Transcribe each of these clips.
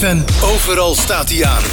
en overal staat hij aan.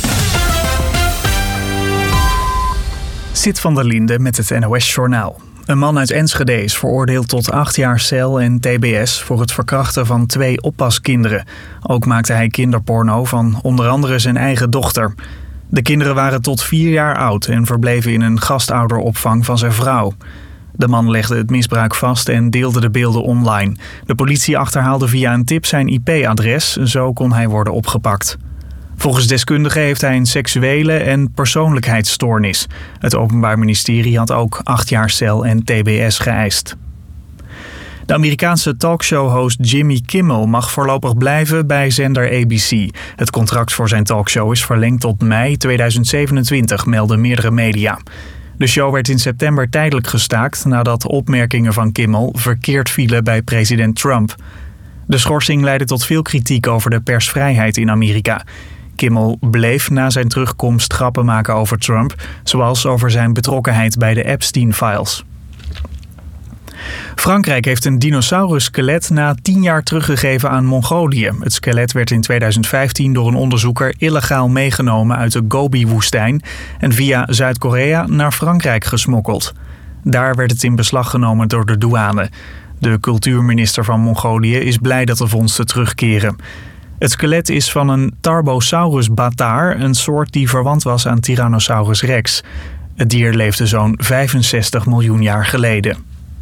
Sid van der Linde met het NOS-journaal. Een man uit Enschede is veroordeeld tot 8 jaar cel en tbs voor het verkrachten van 2 oppaskinderen. Ook maakte hij kinderporno van onder andere zijn eigen dochter. De kinderen waren tot 4 jaar oud en verbleven in een gastouderopvang van zijn vrouw. De man legde het misbruik vast en deelde de beelden online. De politie achterhaalde via een tip zijn IP-adres, zo kon hij worden opgepakt. Volgens deskundigen heeft hij een seksuele en persoonlijkheidsstoornis. Het Openbaar Ministerie had ook 8 jaar cel en tbs geëist. De Amerikaanse talkshow-host Jimmy Kimmel mag voorlopig blijven bij zender ABC. Het contract voor zijn talkshow is verlengd tot mei 2027, melden meerdere media. De show werd in september tijdelijk gestaakt nadat opmerkingen van Kimmel verkeerd vielen bij president Trump. De schorsing leidde tot veel kritiek over de persvrijheid in Amerika. Kimmel bleef na zijn terugkomst grappen maken over Trump, zoals over zijn betrokkenheid bij de Epstein-files. Frankrijk heeft een dinosaurus-skelet na 10 jaar teruggegeven aan Mongolië. Het skelet werd in 2015 door een onderzoeker illegaal meegenomen uit de Gobi-woestijn en via Zuid-Korea naar Frankrijk gesmokkeld. Daar werd het in beslag genomen door de douane. De cultuurminister van Mongolië is blij dat de vondsten terugkeren. Het skelet is van een Tarbosaurus bataar, een soort die verwant was aan Tyrannosaurus rex. Het dier leefde zo'n 65 miljoen jaar geleden.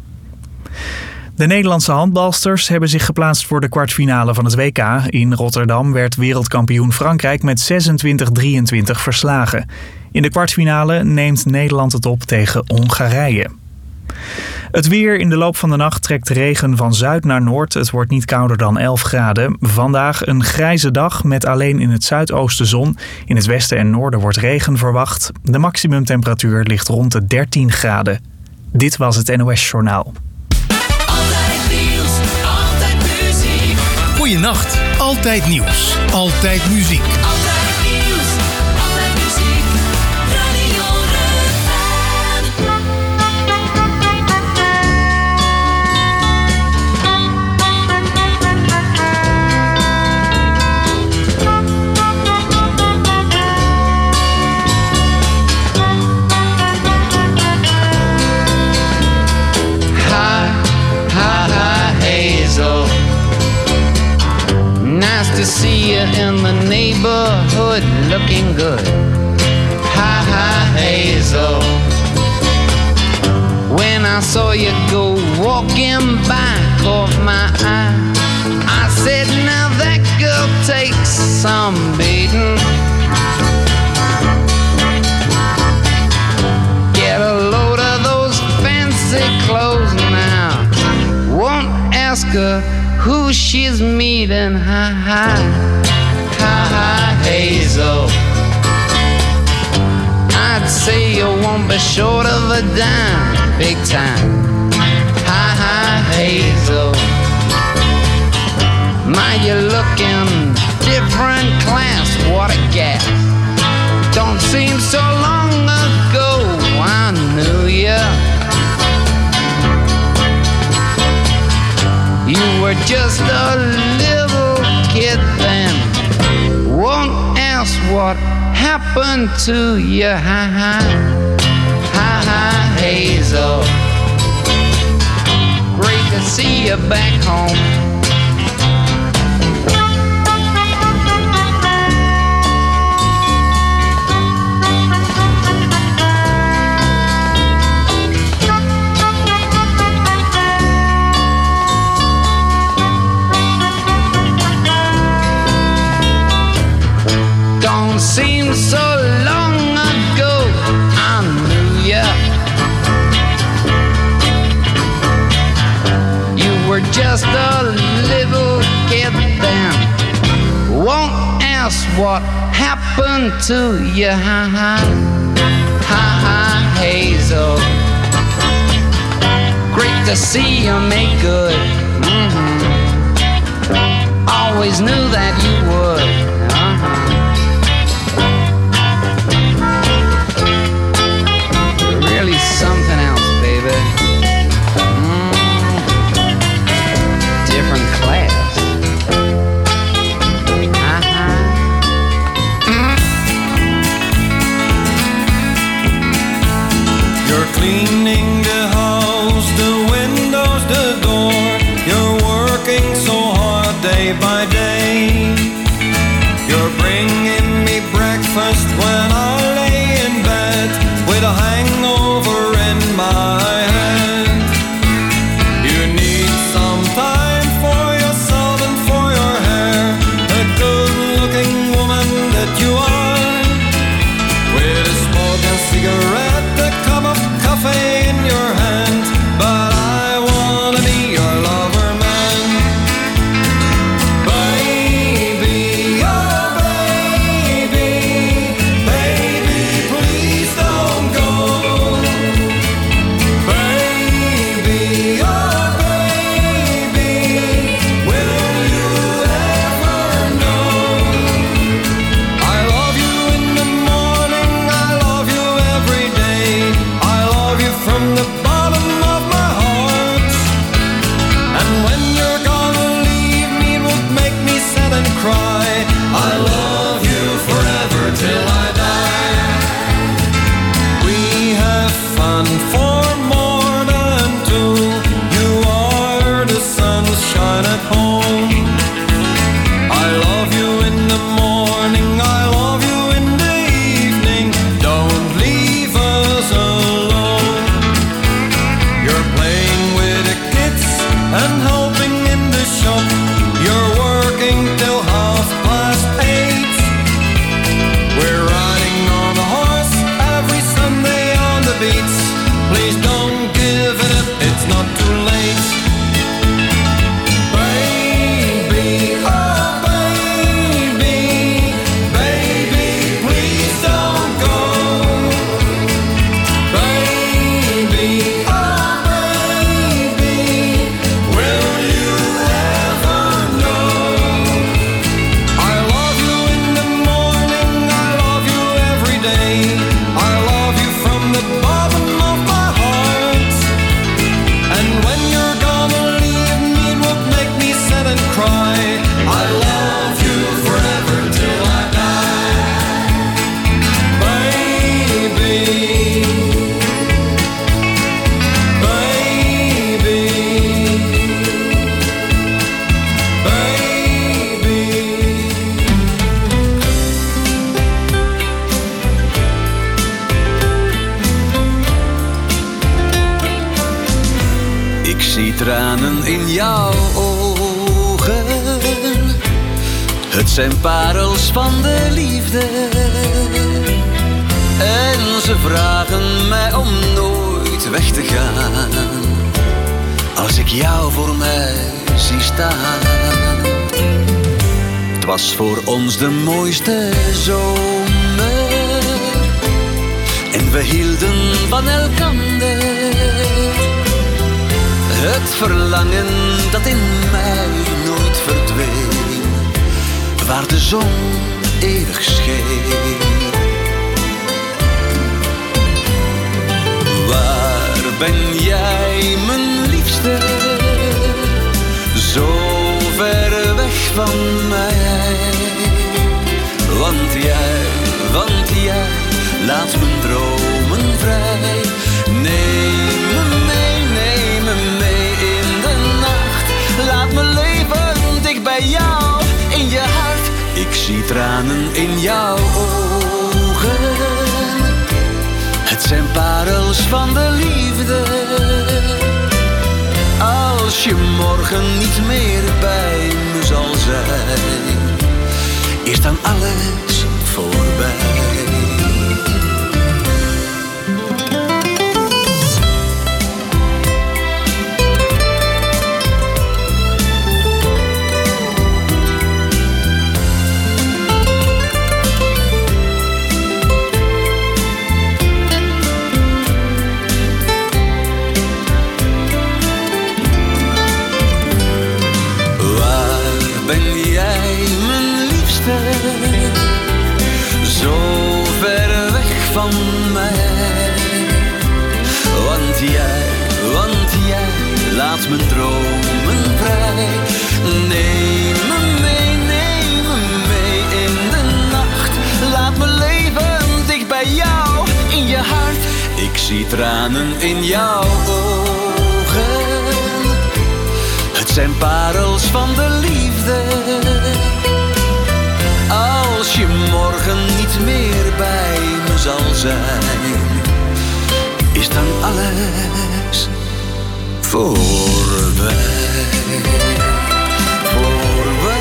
De Nederlandse handbalsters hebben zich geplaatst voor de kwartfinale van het WK. In Rotterdam werd wereldkampioen Frankrijk met 26-23 verslagen. In de kwartfinale neemt Nederland het op tegen Hongarije. Het weer: in de loop van de nacht trekt regen van zuid naar noord. Het wordt niet kouder dan 11 graden. Vandaag een grijze dag met alleen in het zuidoosten zon. In het westen en noorden wordt regen verwacht. De maximumtemperatuur ligt rond de 13 graden. Dit was het NOS Journaal. Altijd nieuws, altijd muziek. Goeienacht, altijd nieuws, altijd muziek. Altijd nieuws, altijd muziek. Radio Nice to see you in the neighborhood, looking good. Hi, hi, Hazel. When I saw you go walking by, caught my eye. I said, now that girl takes some beating. Get a load of those fancy clothes now. Won't ask her who she's meeting. Hi, hi, hi, hi, Hazel. I'd say you won't be short of a dime, big time. Hi, hi, Hazel. My, you're looking different class, what a gas. Don't seem so long ago I knew ya. You were just a little kid then. Won't ask what happened to you. Hi, hi, hi, hi, Hazel. Great to see you back home. Seems so long ago I knew ya. You were just a little kid then. Won't ask what happened to you. Ha ha, ha ha, Hazel. Great to see you make good. Always knew that you would. Something else, baby. Different class. and for more than two. You are the sunshine at home. I love you in the morning, I love you in the evening. Don't leave us alone. You're playing with the kids and helping in the shop. You're working till 8:30. We're riding on a horse every Sunday on the beach. Please don't give it up, it's not too late. Baby, oh baby, baby, please don't go. Baby, oh baby, will you ever know? I love you in the morning, I love you every day. I love you from the bottom of my heart. And when you're gonna leave me, it would make me sad and cry. I love you forever till I die. Baby, baby, baby. Ik zie tranen in jouw ogen. Het zijn parels van de liefde. En ze vragen mij om nooit weg te gaan. Als ik jou voor mij zie staan. Het was voor ons de mooiste zomer. En we hielden van elkander. Het verlangen dat in mij nooit verdween, waar de zon eeuwig scheen. Waar ben jij, mijn liefste? Zo ver weg van mij. Want jij laat mijn dromen vrij. Neem me mee in de nacht. Laat me leven dicht bij jou, in je hart. Ik zie tranen in jouw ogen. Het zijn parels van de liefde. Als je morgen niet meer bij me zal zijn, is dan alles voorbij. Zo ver weg van mij. Want jij laat mijn dromen vrij. Neem me mee in de nacht. Laat me leven dicht bij jou, in je hart. Ik zie tranen in jouw ogen. Het zijn parels van de liefde. Als je morgen niet meer bij me zal zijn, is dan alles voorbij. Voorbij.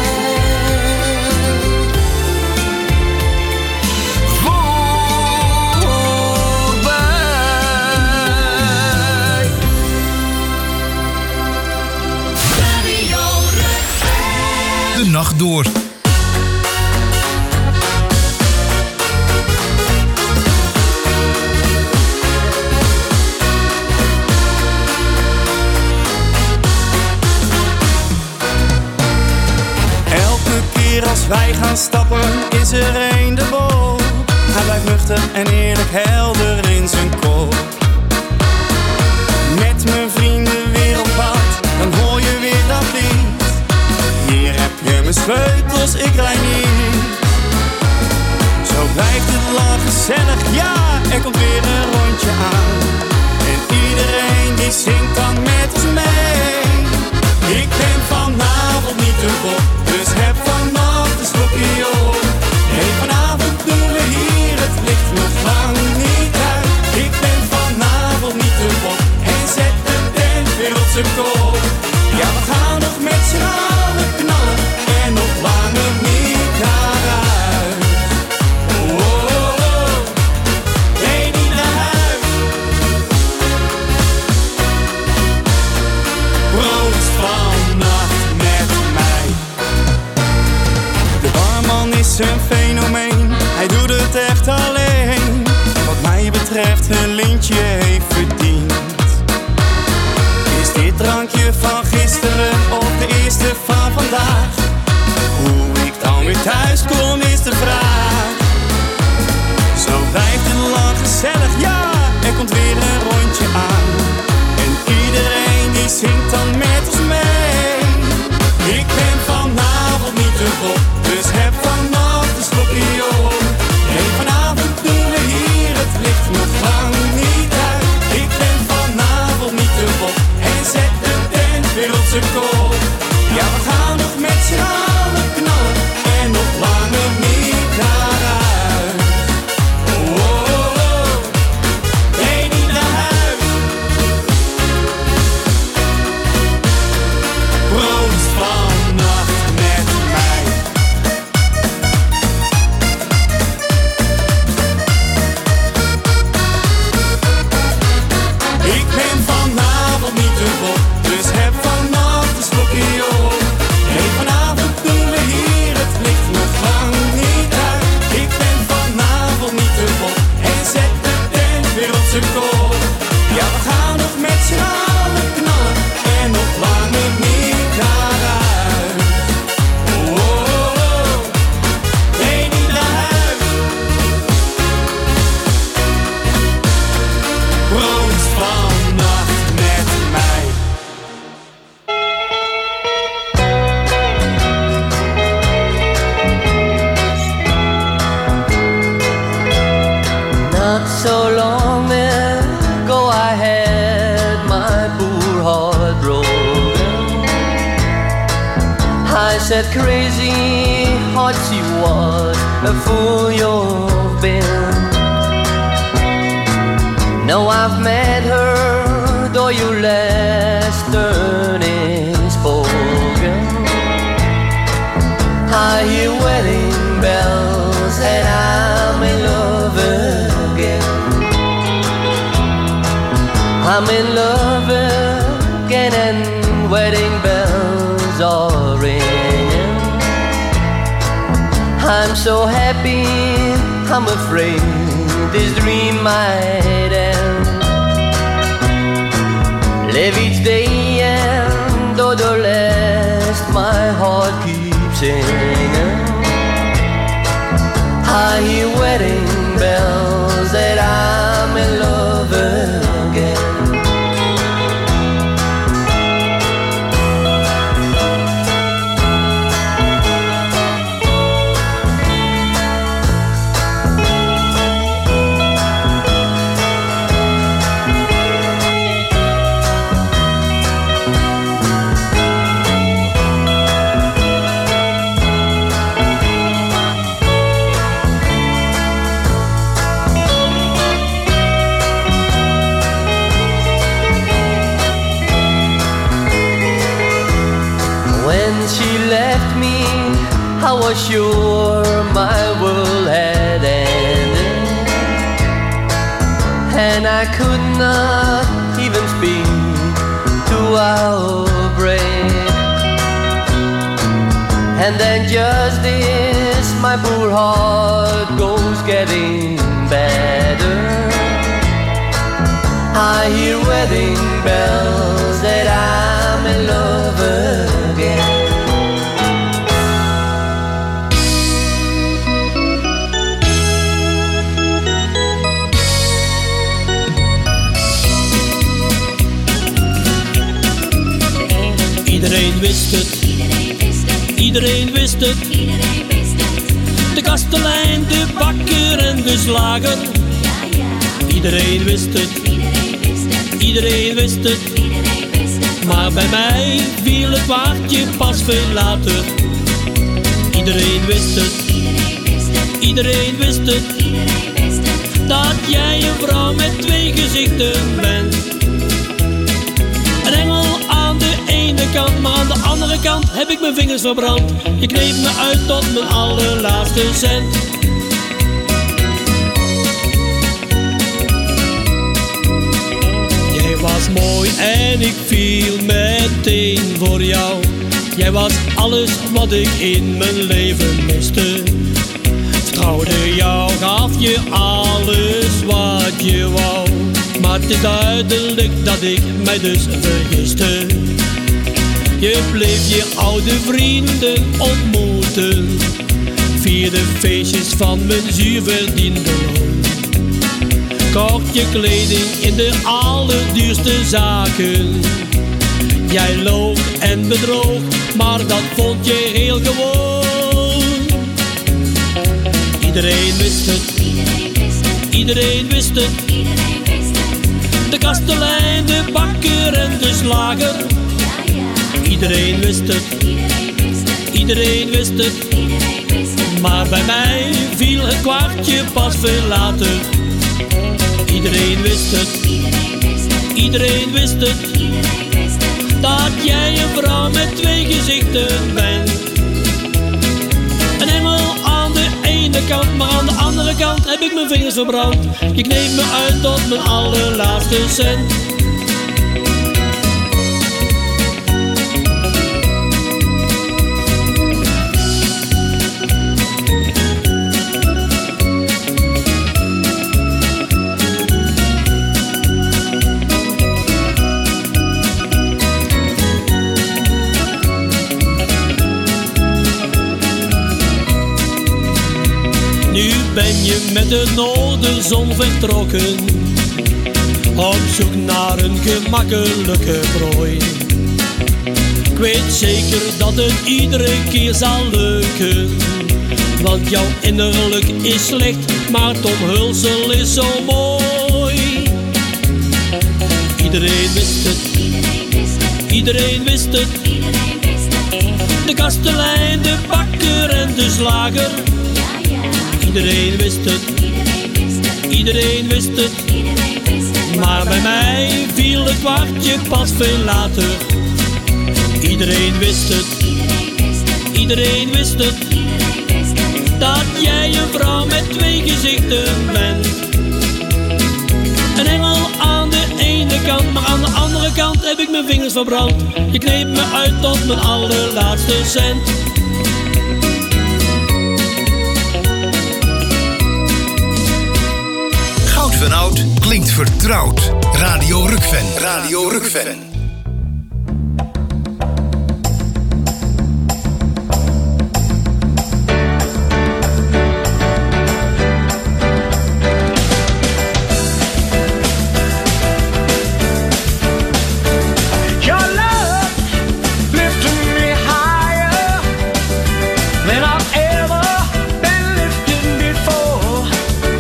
De nacht door. Als wij gaan stappen is er een de bol. Hij blijft nuchter en eerlijk helder in zijn kop. Met mijn vrienden weer op pad, dan hoor je weer dat lied. Hier heb je mijn sleutels, ik rij niet. Zo blijft het lang gezellig, ja, er komt weer een rondje aan. wereldse koop. Ja, we gaan nog met z'n allen knallen en nog langer niet naar huis. Oh, oh, oh. Nee, niet naar huis. Proost vannacht met mij. De barman is een fenomeen, hij doet het echt alleen. Wat mij betreft een lintje heeft verdiend. Is dit drankje van gisteren of de eerste van vandaag? Hoe ik dan weer thuis kom is de vraag. Zo blijft het lang gezellig, ja, er komt weer een rondje aan. En iedereen die zingt dan met ons mee. Ik ben vanavond niet te vol, dus heb vannacht een slokje op. Nee, vanavond doen we hier het licht nog lang niet uit. Ik ben vanavond niet te vol en zet de tent weer op z'n kop. Ja, we gaan nog met z'n allen knallen en nog langer niet naar huis. Oh, oh, oh. Nee, niet naar huis. Proost vannacht met mij. Ik ben vanavond niet te vol, dus heb vannacht een slokje op. Nee, vanavond doen we hier het licht nog lang niet uit. Ik ben vanavond niet te vol en zet de tent weer op z'n kop. Ja, we gaan nog met z'n allen knallen en nog langer niet naar huis. Oh, oh, oh. Nee, niet naar huis. Proost vannacht met mij. Not so long ago I had my poor heart broken. I said crazy heart she was a fool you've been. Now I've met her, though your last turn is spoken. I hear wedding bells and I'm in love again. I'm in love again and wedding bells are ringing. I'm so happy, I'm afraid this dream might end. Live each day and though the last my heart keeps singing. I hear wedding bells that I'm in love again. I was sure my world had ended, and I could not even speak to our break. And then just this, my poor heart goes getting better. I hear wedding bells that I'm in love again. Iedereen wist het, iedereen wist het. De kastelein, de bakker en de slager. Iedereen wist het, iedereen wist het. Maar bij mij viel het waardje pas veel later. Iedereen wist het, iedereen wist het. Dat jij een vrouw met twee gezichten bent. Een engel kant heb ik mijn vingers verbrand. Je kneep me uit tot mijn allerlaatste cent. Jij was mooi en ik viel meteen voor jou. Jij was alles wat ik in mijn leven miste. Vertrouwde jou, gaf je alles wat je wou. Maar het is duidelijk dat ik mij dus vergiste. Je bleef je oude vrienden ontmoeten. Vierde feestjes van mijn zuurverdiende loon. Kocht je kleding in de allerduurste zaken. Jij loog en bedroog, maar dat vond je heel gewoon. Iedereen wist het, iedereen wist het. De kastelein, de bakker en de slager. Iedereen wist het, iedereen wist het. Maar bij mij viel het kwartje pas veel later. Iedereen wist het, iedereen wist het. Dat jij een vrouw met twee gezichten bent. Een engel aan de ene kant, maar aan de andere kant heb ik mijn vingers verbrand. Je kneep me uit tot mijn allerlaatste cent. Ben je met de noordenzon vertrokken, op zoek naar een gemakkelijke prooi. Ik weet zeker dat het iedere keer zal lukken, want jouw innerlijk is slecht, maar het omhulsel is zo mooi. Iedereen wist het, iedereen wist het. De kastelein, de bakker en de slager. Iedereen wist het, iedereen wist het. Maar bij mij viel het kwartje pas veel later. Iedereen wist het, iedereen wist het. Dat jij een vrouw met twee gezichten bent. Een engel aan de ene kant, maar aan de andere kant heb ik mijn vingers verbrand. Je kneep me uit tot mijn allerlaatste cent. Goud van Oud klinkt vertrouwd. Radio Rukven. Radio Rukven.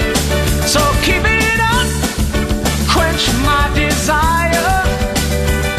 So keep it up, quench my desire.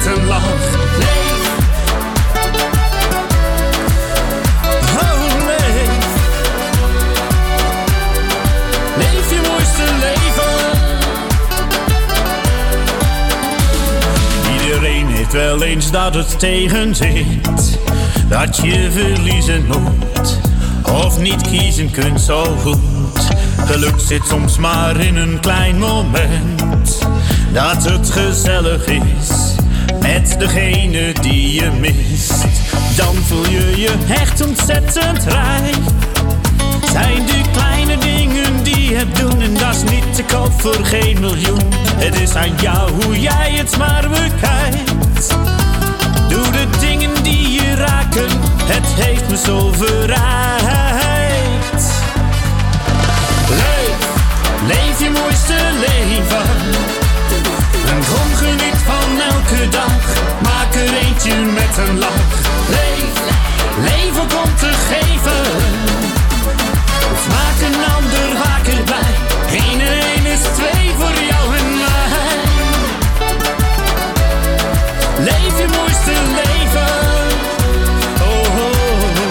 een lach. Leef. Oh, leef. Leef je mooiste leven. Iedereen heeft wel eens dat het tegen zit, dat je verliezen moet of niet kiezen kunt zo goed. Geluk zit soms maar in een klein moment, dat het gezellig is met degene die je mist. Dan voel je je echt ontzettend rijk. Zijn de kleine dingen die je hebt doen, en dat is niet te koop voor geen miljoen. Het is aan jou hoe jij het maar bekijkt. Doe de dingen die je raken, het heeft me zo verrijkt. Leef, leef je mooiste leven. En kom geniet van elke dag, maak er eentje met een lach. Leef, leven komt te geven. Of maak een ander wakker blij. 1 en 1 is 2 voor jou en mij. Leef je mooiste leven. Oh, oh, oh.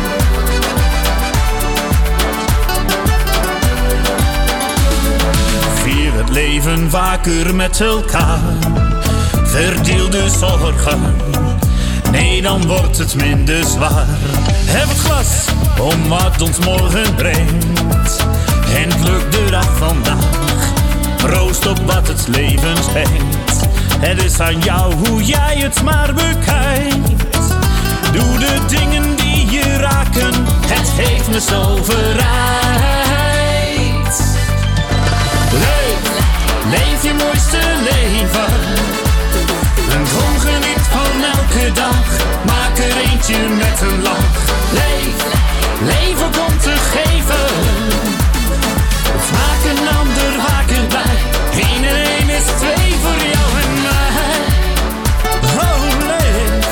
Vier het leven vaker met elkaar. Verdeel de zorgen. Nee, dan wordt het minder zwaar. Heb het glas om wat ons morgen brengt. En pluk de dag vandaag. Proost op wat het leven schenkt. Het is aan jou hoe jij het maar bekijkt. Doe de dingen die je raken. Het heeft me zo verrijkt. Leef, leef je mooiste leven. En kom geniet van elke dag. Maak er eentje met een lach. Leef, leven komt te geven. Of maak een ander wakker blij. 1 en 1 is 2 voor jou en mij. Oh, leef.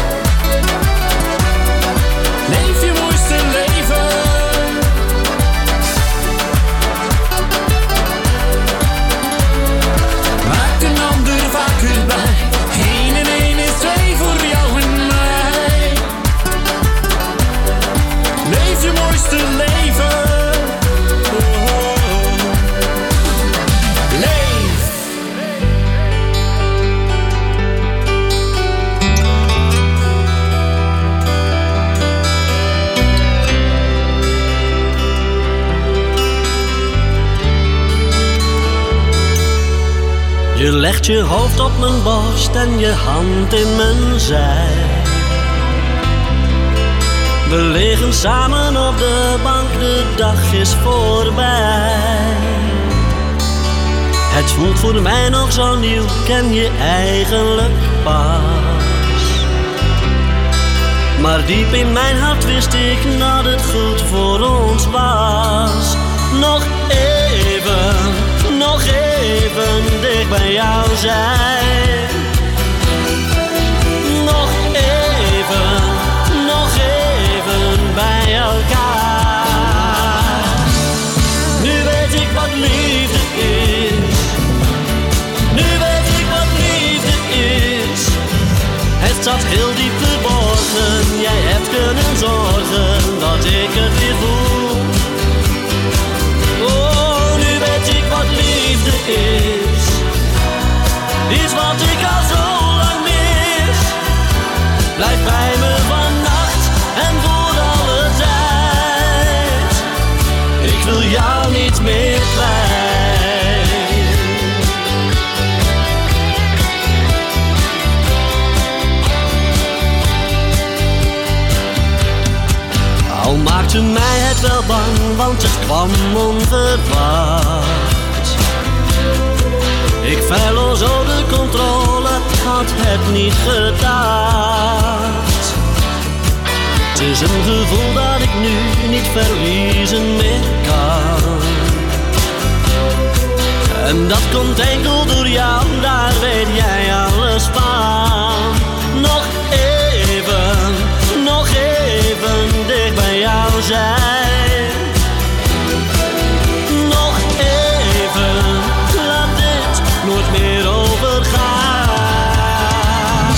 Leef je mooiste leven. Maak een ander wakker blij. 1 en 1 is 2 voor jou en mij. Leef je mooiste leven. Je legt je hoofd op mijn borst en je hand in mijn zij. We liggen samen op de bank, de dag is voorbij. Het voelt voor mij nog zo nieuw, ken je eigenlijk pas. Maar diep in mijn hart wist ik dat het goed voor ons was. Nog even dicht bij jou zijn. Nog even bij elkaar. Nu weet ik wat liefde is. Nu weet ik wat liefde is. Het zat heel diep verborgen. Jij hebt kunnen zorgen dat ik het weer voel. Oh, nu weet ik wat liefde is. Is wat ik al zo lang mis. Blijf bij me vannacht en voor alle tijd. Ik wil jou niet meer kwijt. Al maakte mij het wel bang, want het kwam onverwacht. Ik verloor zo de controle, had het niet gedacht. Het is een gevoel dat ik nu niet verliezen meer kan. En dat komt enkel door jou, daar weet jij alles van. Nog even dicht bij jou zijn. Nog even, laat dit nooit meer overgaan.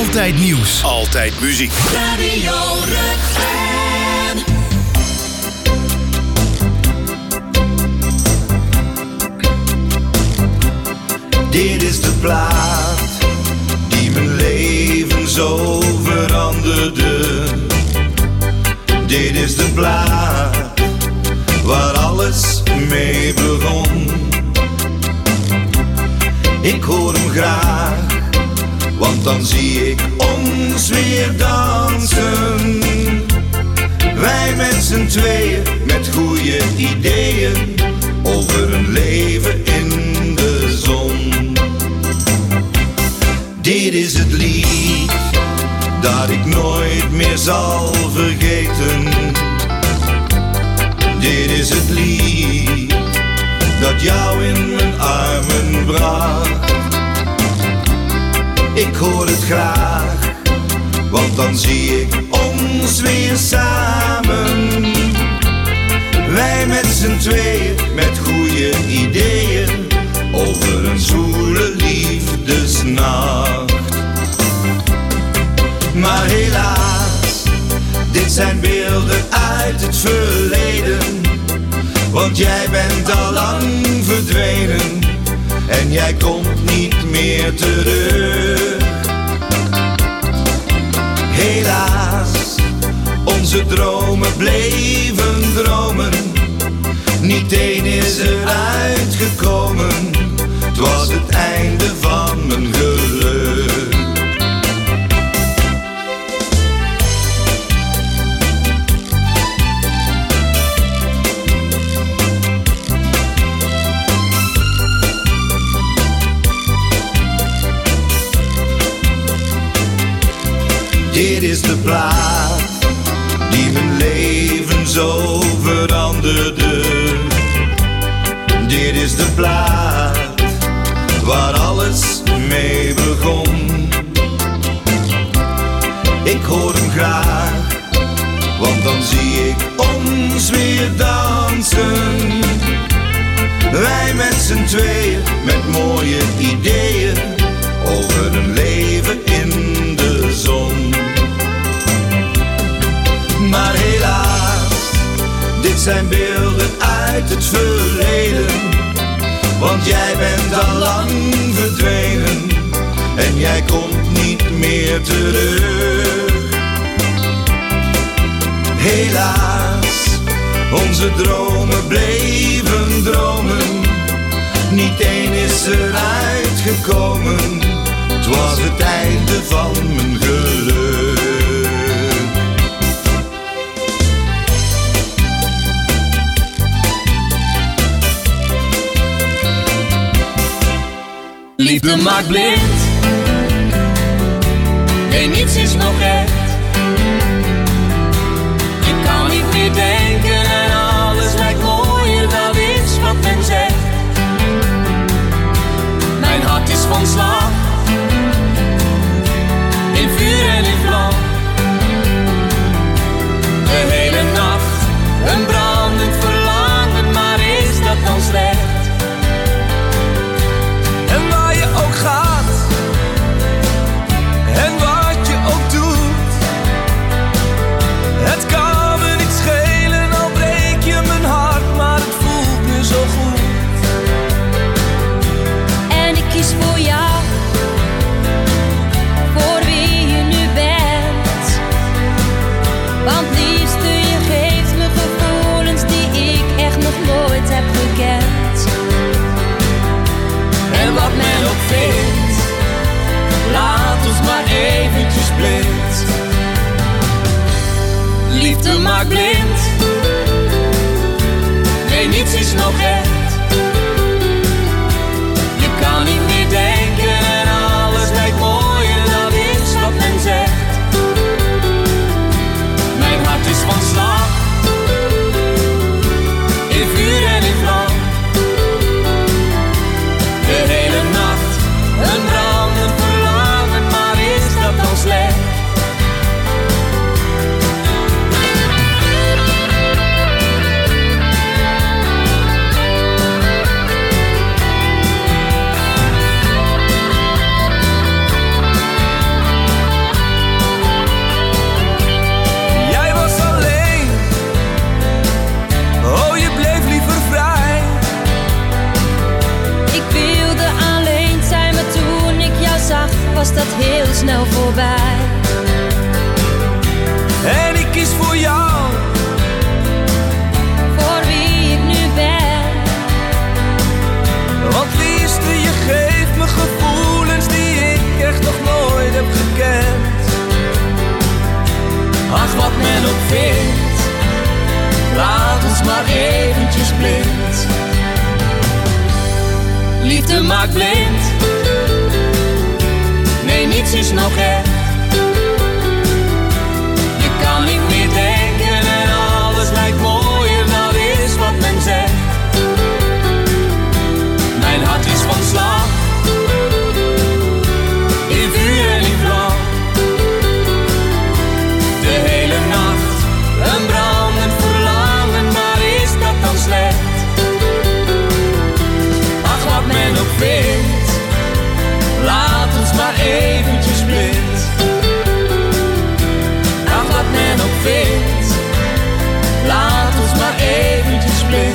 Altijd nieuws. Altijd muziek. Radio Rukven. Dit is de plaat die mijn leven zo veranderde. Dit is de plaat waar alles mee begon. Ik hoor hem graag, want dan zie ik ons weer dansen. Wij met z'n tweeën, met goede ideeën, over een leven in de zon. Dit is het lied dat ik nooit meer zal vergeten. Dit is het lied dat jou in mijn armen bracht. Ik hoor het graag, want dan zie ik ons weer samen. Wij met z'n tweeën, met goede ideeën, over een zoele liefdesnacht. Maar helaas, dit zijn beelden uit het verleden. Want jij bent al lang verdwenen en jij komt niet meer terug. Helaas, onze dromen bleven dromen. Niet één is eruit gekomen. Het was het einde van mijn geluk. Dit is de plaat die mijn leven zo veranderde. Dit is de plaat waar alles mee begon. Ik hoor hem graag, want dan zie ik ons weer dansen. Wij met z'n tweeën, met mooie ideeën, over een leven in de zon. Maar helaas, dit zijn beelden uit het verleden. Want jij bent al lang verdwenen en jij komt niet meer terug. Helaas, onze dromen bleven dromen. Niet één is eruit gekomen. Het was het einde van mijn geluk. Liefde maakt blind. Nee, niets is nog echt. Je kan niet meer denken en alles lijkt mooier, dat is wat men zegt. Mijn hart is van slag, in vuur en in vlam. De hele nacht, een brandend verlangen, maar is dat dan slecht? En waar je ook gaat, en wat je ook doet, het kan me niet schelen, al breek je mijn hart, maar het voelt nu zo goed. En ik kies voor jou, voor wie je nu bent. Want liefste, je geeft me gevoelens die ik echt nog nooit heb gekend. En wat men ook vindt, laat ons maar eventjes blind. Liefde maakt blind. Nee, niets is nog echt. Je kan niet meer denken en alles lijkt mooier, dat is wat men zegt. Mijn hart is van slag, in vuur en in vlam. De hele nacht, een brandend verlangen, maar is dat dan slecht? heel snel voorbij. En ik kies voor jou, voor wie ik nu ben. Want liefste, je geeft me gevoelens die ik echt nog nooit heb gekend. Ach, wat men ook vindt, laat ons maar eventjes blind. Liefde maakt blind, nee, niets is nog echt. Je kan niet meer denken en alles lijkt mooier, dat is wat men zegt. Mijn hart is van slag, in vuur en in vlam. De hele nacht, een brandend verlangen, maar is dat dan slecht? Ach, wat men ook vindt, laat ons maar eventjes blind. Ach, wat men ook vindt, laat ons maar eventjes blind.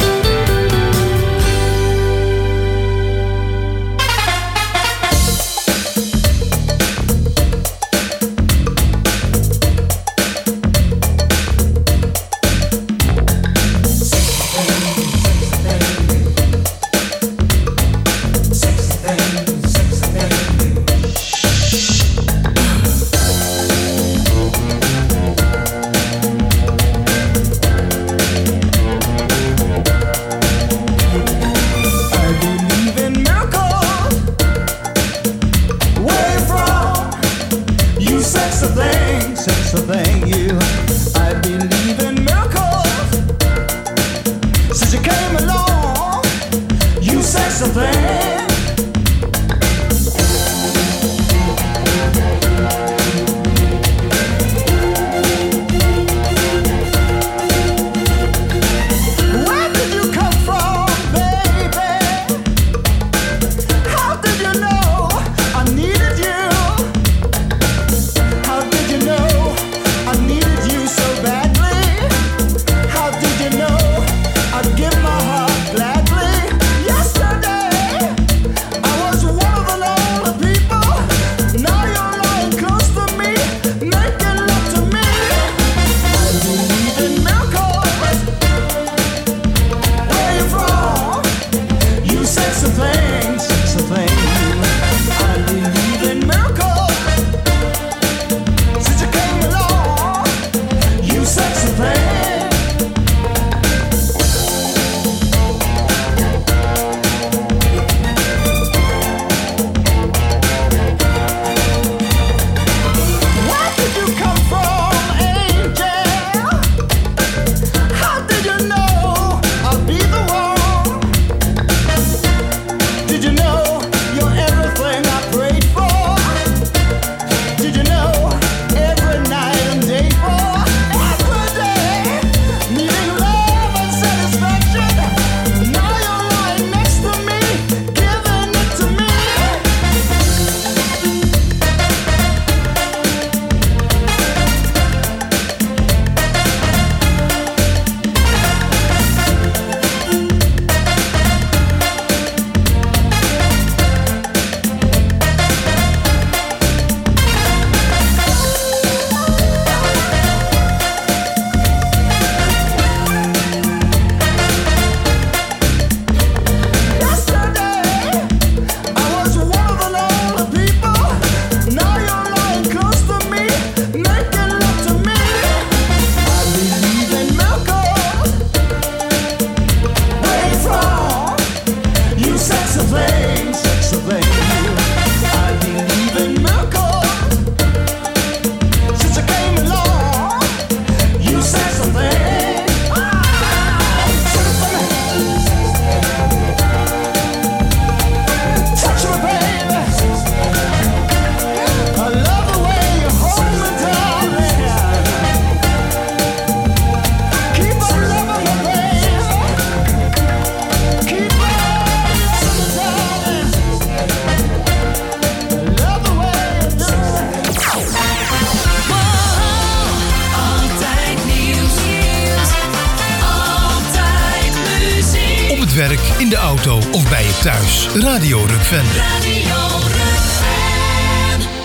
werk, in de auto of bij je thuis. Radio Rukven. Radio Rukven.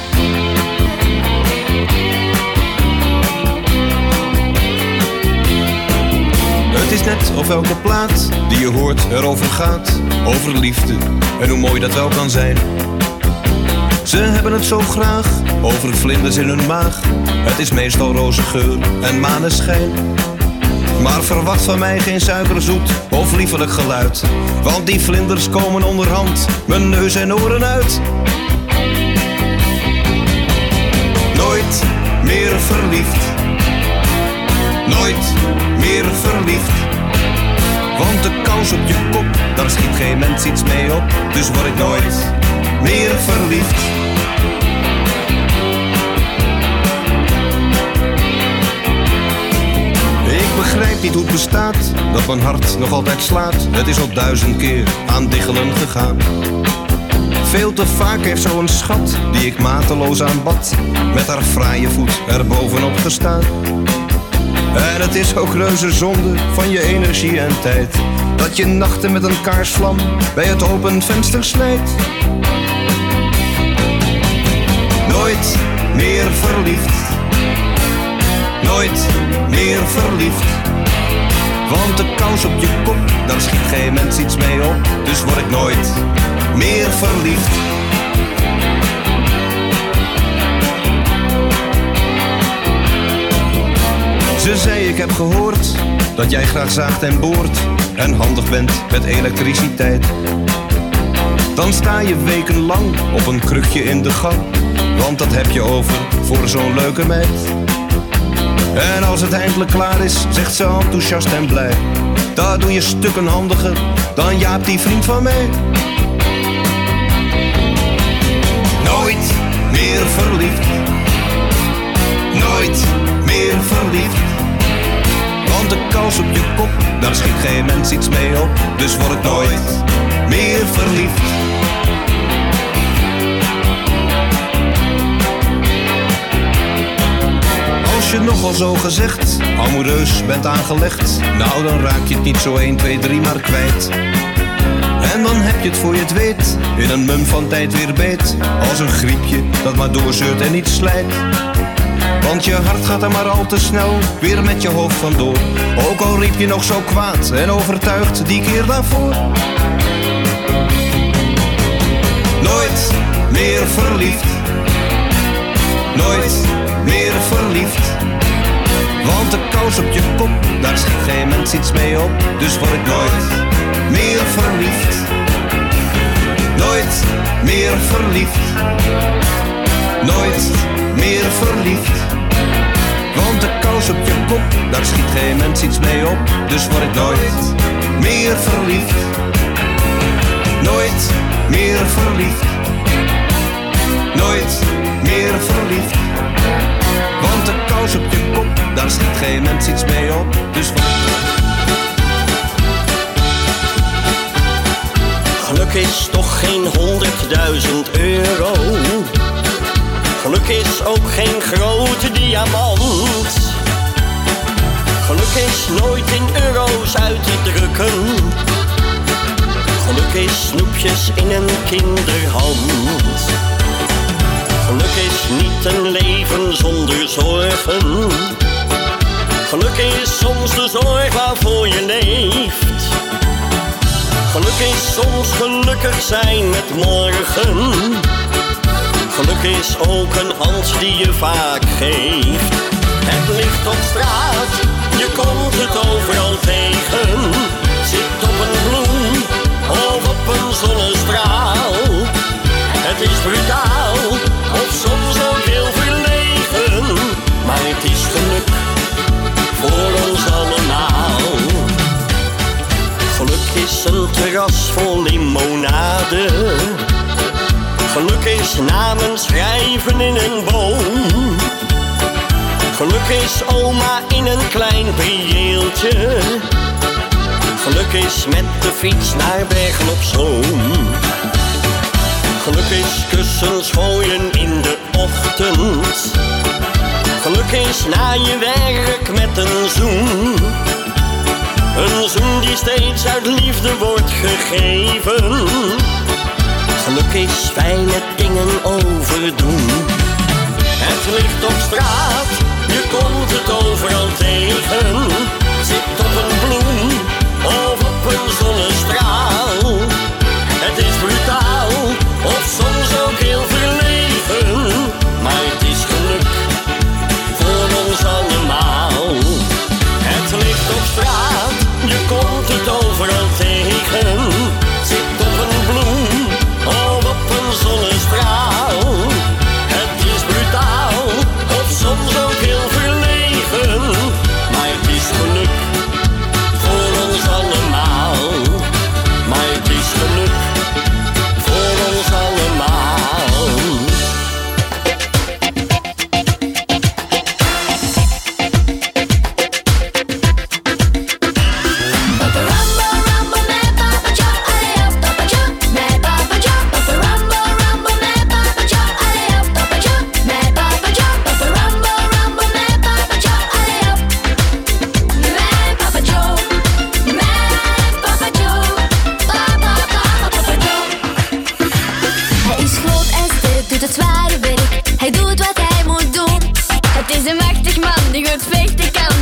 of elke plaat die je hoort erover gaat. Over liefde en hoe mooi dat wel kan zijn. Ze hebben het zo graag over vlinders in hun maag. Het is meestal roze geur en maneschijn. Maar verwacht van mij geen suikerzoet of liefelijk geluid. Want die vlinders komen onderhand mijn neus en oren uit. Nooit meer verliefd. Nooit meer verliefd. Want de kous op je kop, daar schiet geen mens iets mee op. Dus word ik nooit meer verliefd. Ik begrijp niet hoe het bestaat, dat mijn hart nog altijd slaat. Het is al 1000 keer aan diggelen gegaan. Veel te vaak heeft zo'n schat, die ik mateloos aanbad, met haar fraaie voet er bovenop gestaan. En het is ook reuze zonde van je energie en tijd, dat je nachten met een kaarsvlam bij het open venster slijt. Nooit meer verliefd. Nooit meer verliefd. Want de kous op je kop, daar schiet geen mens iets mee op. Dus word ik nooit meer verliefd. Ze zei ik heb gehoord dat jij graag zaagt en boort en handig bent met elektriciteit. Dan sta je wekenlang op een krukje in de gang, want dat heb je over voor zo'n leuke meid. En als het eindelijk klaar is, zegt ze enthousiast en blij: daar doe je stukken handiger dan Jaap, die vriend van mij. Nooit meer verliefd. Nooit meer verliefd. Want de kous op je kop, daar schiet geen mens iets mee op. Dus word ik nooit meer verliefd. Als je nogal zo gezegd amoureus bent aangelegd, nou dan raak je het niet zo 1, 2, 3 maar kwijt. En dan heb je het voor je het weet in een mum van tijd weer beet, als een griepje dat maar doorzeurt en niet slijt. Want je hart gaat er maar al te snel weer met je hoofd vandoor, ook al riep je nog zo kwaad en overtuigd die keer daarvoor. Nooit meer verliefd. Nooit meer verliefd. Want de kous op je kop, daar schiet geen mens iets mee op. Dus word ik nooit meer verliefd. Nooit meer verliefd. Nooit meer verliefd. Want de kous op je kop, daar schiet geen mens iets mee op. Dus word ik nooit meer verliefd. Nooit meer verliefd. Nooit meer verliefd. Want de kous op je kop, daar schiet geen mens iets mee op. Dus word ik nooit. Geluk is toch geen 100.000 euro. Geluk is ook geen grote diamant. Geluk is nooit in euro's uit te drukken. Geluk is snoepjes in een kinderhand. Geluk is niet een leven zonder zorgen. Geluk is soms de zorg waarvoor je leeft. Geluk is soms gelukkig zijn met morgen. Geluk is ook een hand die je vaak geeft. Het ligt op straat, je komt het overal tegen. Zit op een bloem of op een zonnestraal. Het is brutaal of soms ook heel verlegen, maar het is geluk voor ons allemaal. Geluk is een terras vol limonade. Geluk is namen schrijven in een boom. Geluk is oma in een klein prieeltje. Geluk is met de fiets naar Bergen op Zoom. Geluk is kussens gooien in de ochtend. Geluk is na je werk met een zoen. Een zoen die steeds uit liefde wordt gegeven. Geluk is fijne dingen overdoen. Het ligt op straat, je komt het overal tegen. Zit op een bloem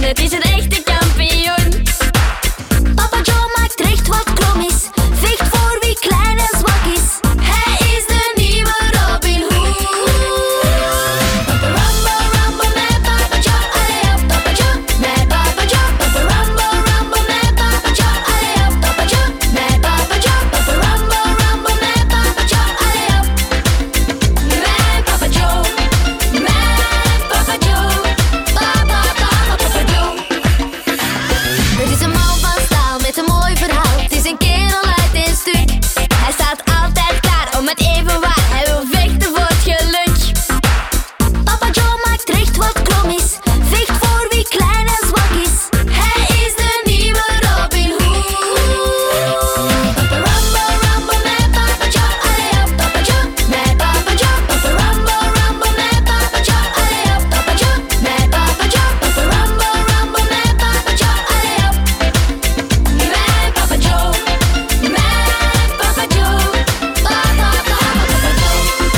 het is een echte kampioen. Papa Joe maakt recht wat krom is, vecht voor wie klein en zwak is. Hij is de nieuwe Robin Hood. Papa Rumble, rumble met Papa Joe, allee op Papa Joe, met Papa Joe. Papa Rumble, rumble met Papa Joe, allee op Papa Joe, met Papa Joe. Papa Rumble, rumble met Papa Joe, allee op met Papa Joe, met Papa Joe. Papa Joe. Het is een man van staal met een mooi verhaal. Het is een kerel uit een stuk. Hij staat altijd klaar om het even waar. Hij wil vechten voor het geluk. Papa Joe maakt recht wat krom is, vecht voor wie klein en zwak is. Hij is de nieuwe Robin Hood. Papa Rumble, rumble met Papa Joe, allee op Papa Joe, met Papa Joe. Papa Rumble, rumble met Papa Joe, allee op Papa Joe, met Papa Joe. Papa Rumble, rumble met Papa Joe, allee op met Papa Joe, met Papa Joe. Papa Joe.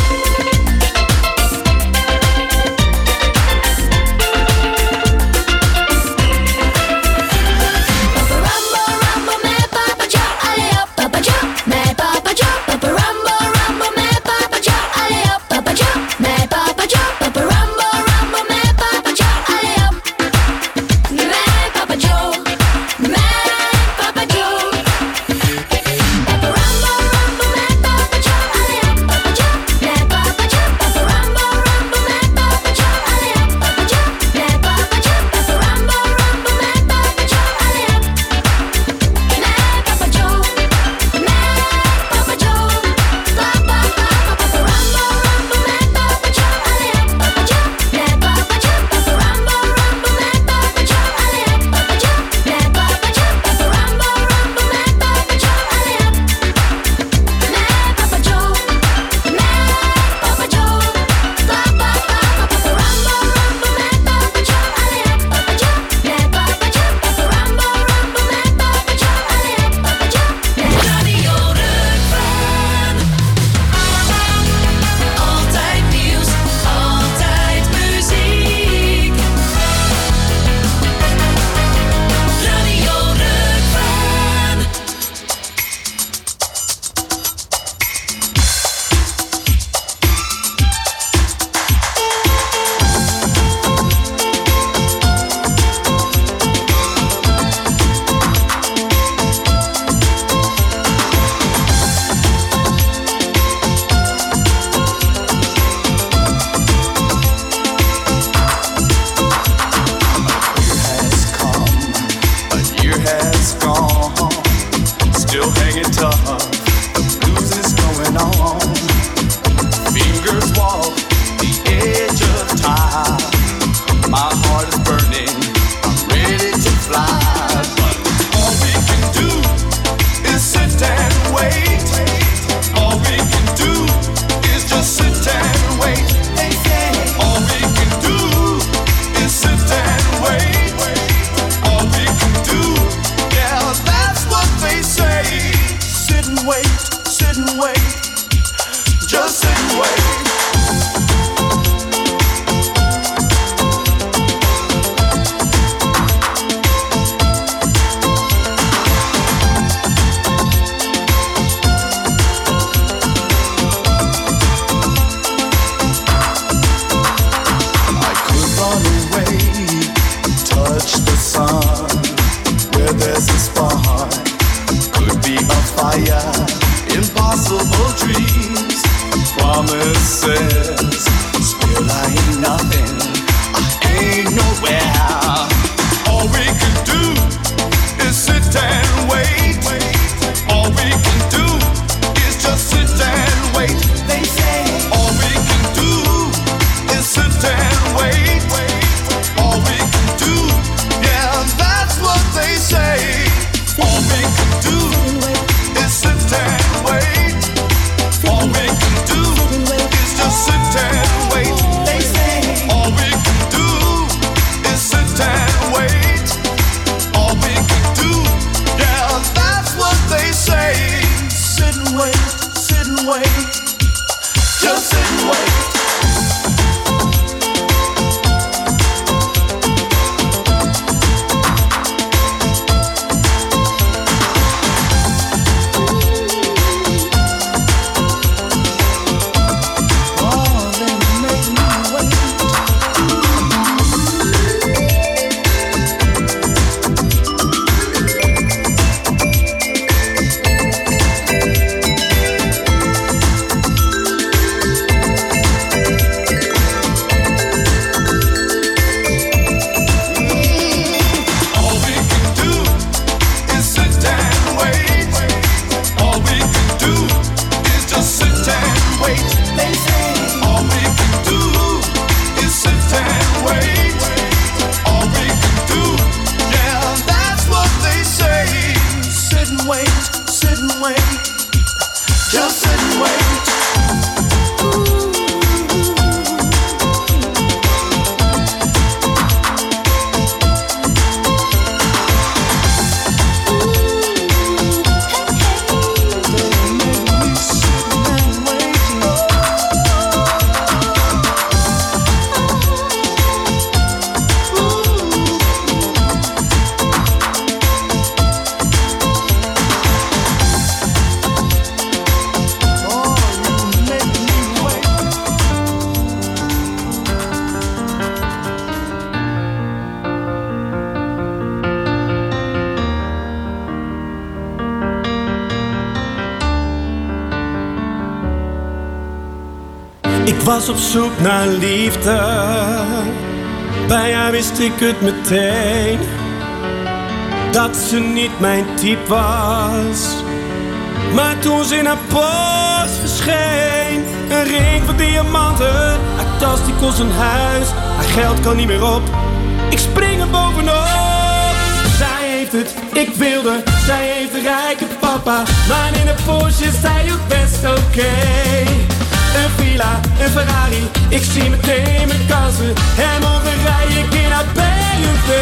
Papa Rumble, rumble met Papa Joe, allee op Papa Joe, met Papa Joe. Papa Rumble, rumble met Papa Joe, allee op Papa Joe, met Papa Joe. Papa Rumble, rumble met Papa Joe, allee op met Papa Joe, met Papa Joe. Papa Rumble, rumble met Papa Joe, allee op Papa Joe, met Papa Joe. Papa Rumble, rumble met Papa Joe, allee op Papa Joe, met Papa Joe. Papa Rumble, rumble met Papa Joe, allee op met Papa Joe, met Papa Joe. Papa Joe. Papa Rumble, rumble met Papa Joe, allee op Papa Joe, met Papa Joe. Papa Rumble, rumble met Papa Joe, allee op Papa Joe, met Papa Joe. Papa Rumble, rumble met Papa Joe, allee op met Papa Joe, met Papa Joe. Papa Rumble, rumble met Papa Joe, allee op Papa Joe, met Papa Joe. Papa Rumble, rumble met Papa Joe, allee op Papa Joe. Radio Rukven. Altijd nieuws, altijd muziek. Radio Rukven. A year has gone, still hanging tough. The blues is going on. Fingers walk the edge of time. My heart is burning. I'm ready to fly, but all we can do is sit and wait. All we can do is just sit and wait. All we can do is sit and wait. All we can do, yeah, that's what they say. Sit and wait, just sit and wait. I could run away, touch the sun, where there's a spark, could be a fire, impossible dreams, promises, still I ain't nothing, I ain't nowhere. All we can do is sit and wait. All we can do is just sit and wait. They say all we can do is sit and wait. All we can do, yeah, that's what they say. All we can do is sit and wait. All we can do is just sit and was op zoek naar liefde. Bij haar wist ik het meteen, dat ze niet mijn type was. Maar toen ze in haar post verscheen, een ring van diamanten, haar tas die kost een huis, haar geld kan niet meer op, ik spring er bovenop. Zij heeft het, ik wilde, zij heeft een rijke papa, maar in een Porsche is zij ook best oké. Een villa, een Ferrari, ik zie meteen mijn kansen, en morgen rij ik in haar BMW.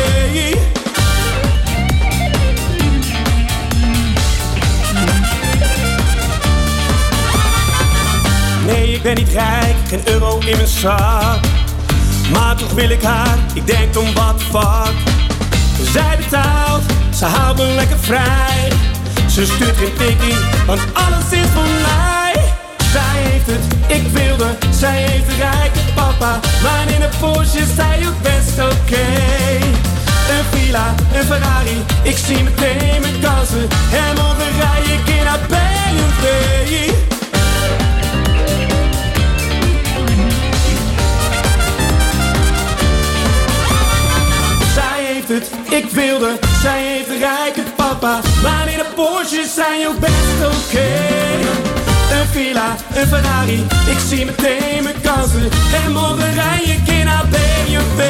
Nee, ik ben niet rijk, geen euro in mijn zak, maar toch wil ik haar, ik denk om wat vak. Zij betaalt, ze houdt me lekker vrij. Ze stuurt geen tikkie, want alles is voor mij. Zij heeft het, ik wilde, zij heeft een rijke papa, maar in een Porsche is zij ook best oké. Een villa, een Ferrari, ik zie meteen mijn kansen, en morgen rij ik in haar BMW. Het, ik wilde, zij heeft een rijke papa, maar in een Porsche is zij ook best oké. Een villa, een Ferrari, ik zie meteen mijn kansen, en morgen rij ik in haar BMW.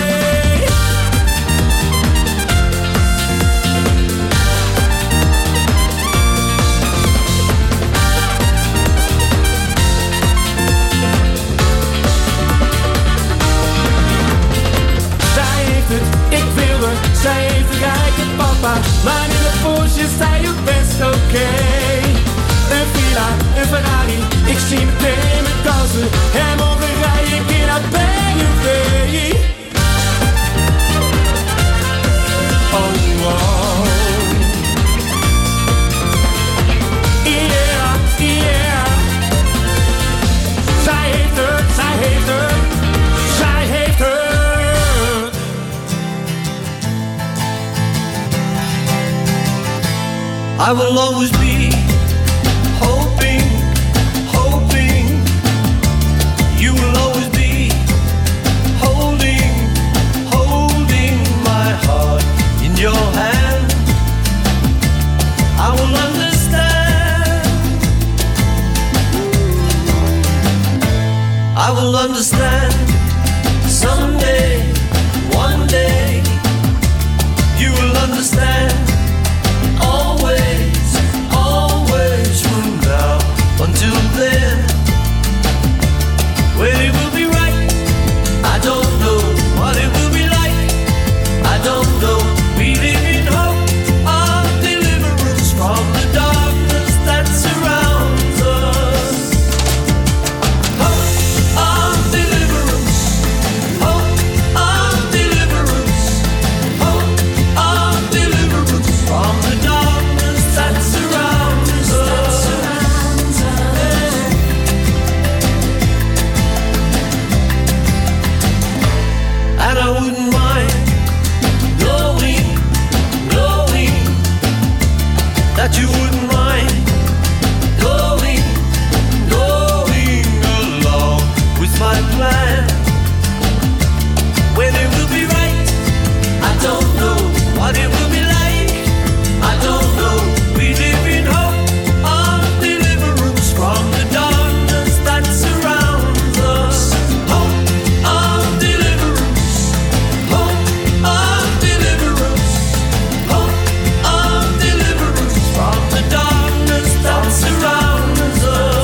Ik wilde, zij heeft een rijke papa, maar in de Porsche is zij ook best oké. Een villa, een Ferrari, ik zie meteen mijn kansen, en morgen rij ik in haar BMW. Oh, wow. Yeah, yeah. Zij heeft het, zij heeft het, zij heeft het. I will always be hoping, hoping. You will always be holding, holding my heart in your hand. I will understand, I will understand someday, one day. You will understand. Always, always from now until then. When it will be right, I don't know. What it will be like, I don't know. We live in hope of deliverance from the darkness that surrounds us. Hope of deliverance, hope of deliverance, hope of deliverance from the darkness that surrounds us. And I wouldn't mind knowing, knowing that you wouldn't mind going, going along with my plan. When it will be right, I don't know. What it will be like, I don't know. We live in hope of deliverance from the darkness that surrounds us. Hope of deliverance, hope of deliverance, hope of deliverance from the darkness that surrounds us.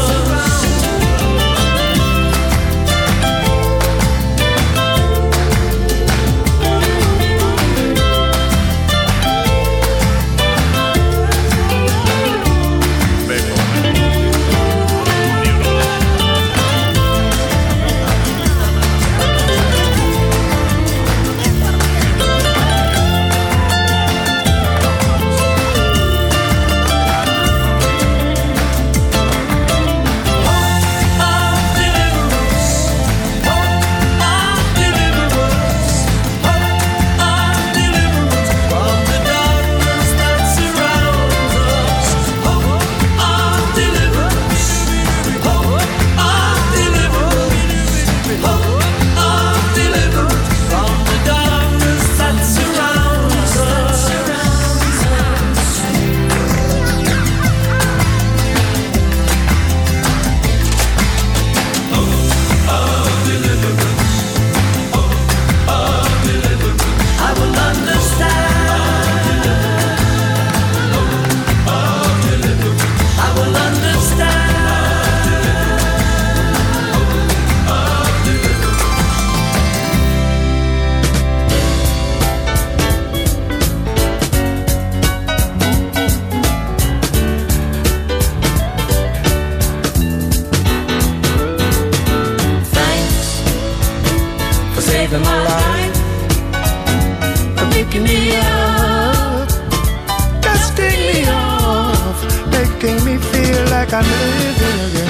saving my life, picking me up, dusting me off, making me feel like I'm living again.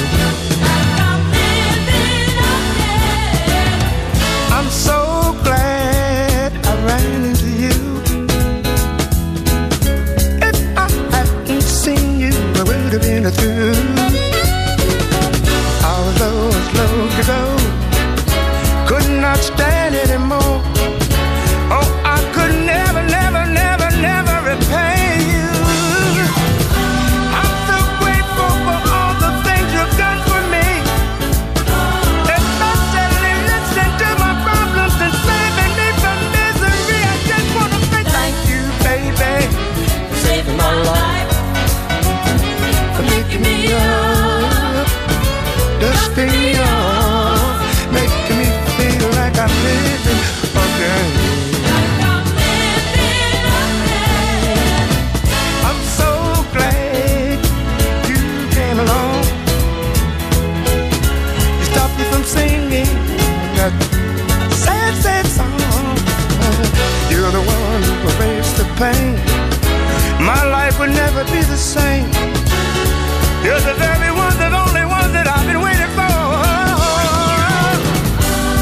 I'm so glad I ran into you. If I hadn't seen you, I would have been through. Although it's long ago, could not stand it